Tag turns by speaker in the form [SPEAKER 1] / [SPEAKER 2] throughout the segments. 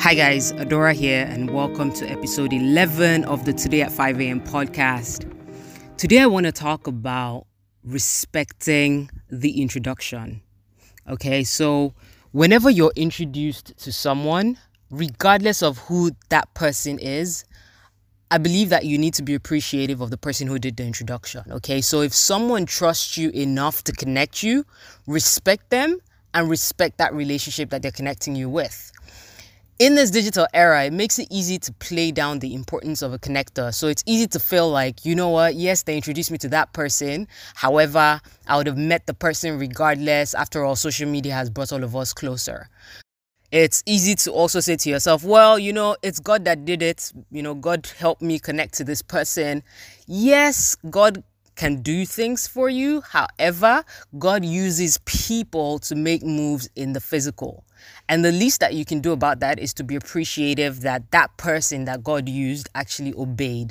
[SPEAKER 1] Hi guys, Adora here and welcome to episode 11 of the Today at 5 a.m. podcast. Today I want to talk about respecting the introduction. Okay, so whenever you're introduced to someone, regardless of who that person is, I believe that you need to be appreciative of the person who did the introduction. Okay, so if someone trusts you enough to connect you, respect them and respect that relationship that they're connecting you with. In this digital era, it makes it easy to play down the importance of a connector. So it's easy to feel like, you know what, yes, they introduced me to that person. However, I would have met the person regardless. After all, social media has brought all of us closer. It's easy to also say to yourself, well, it's God that did it. God helped me connect to this person. Yes, God can do things for you. However, God uses people to make moves in the physical. And the least that you can do about that is to be appreciative that that person that God used actually obeyed.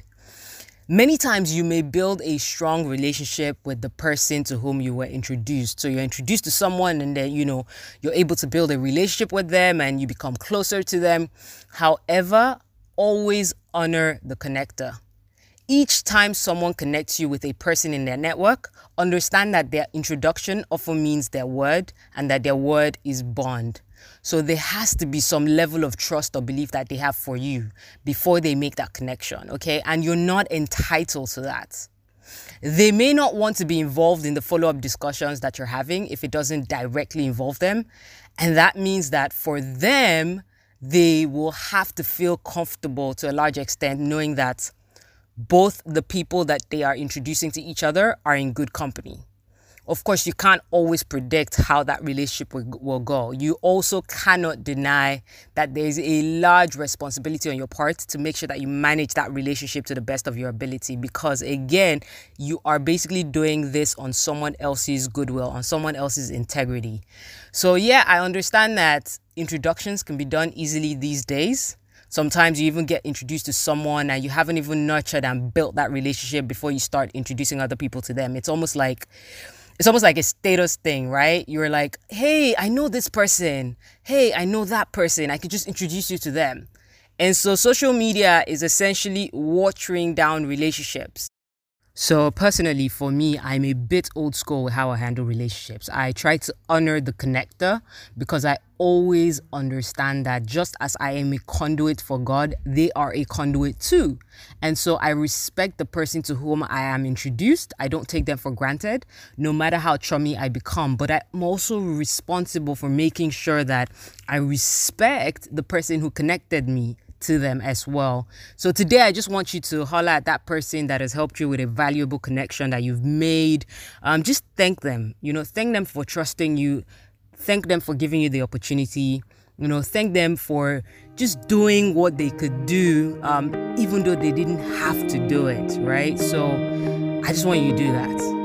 [SPEAKER 1] Many times you may build a strong relationship with the person to whom you were introduced. So you're introduced to someone and then, you're able to build a relationship with them and you become closer to them. However, always honor the connector. Each time someone connects you with a person in their network, understand that their introduction often means their word and that their word is bond. So there has to be some level of trust or belief that they have for you before they make that connection, okay? And you're not entitled to that. They may not want to be involved in the follow-up discussions that you're having if it doesn't directly involve them. And that means that for them, they will have to feel comfortable to a large extent knowing that both the people that they are introducing to each other are in good company. Of course, you can't always predict how that relationship will go. You also cannot deny that there is a large responsibility on your part to make sure that you manage that relationship to the best of your ability. Because again, you are basically doing this on someone else's goodwill, on someone else's integrity. So yeah, I understand that introductions can be done easily these days. Sometimes you even get introduced to someone and you haven't even nurtured and built that relationship before you start introducing other people to them. It's almost like a status thing, right? You're like, hey, I know this person. Hey, I know that person. I could just introduce you to them. And so social media is essentially watering down relationships. So personally, for me, I'm a bit old school with how I handle relationships. I try to honor the connector because I always understand that just as I am a conduit for God, they are a conduit too. And so I respect the person to whom I am introduced. I don't take them for granted, no matter how chummy I become. But I'm also responsible for making sure that I respect the person who connected me to them as well. So today I just want you to holler at that person that has helped you with a valuable connection that you've made. Just thank them. Thank them for trusting you. Thank them for giving you the opportunity. Thank them for just doing what they could do, even though they didn't have to do it, right? So I just want you to do that.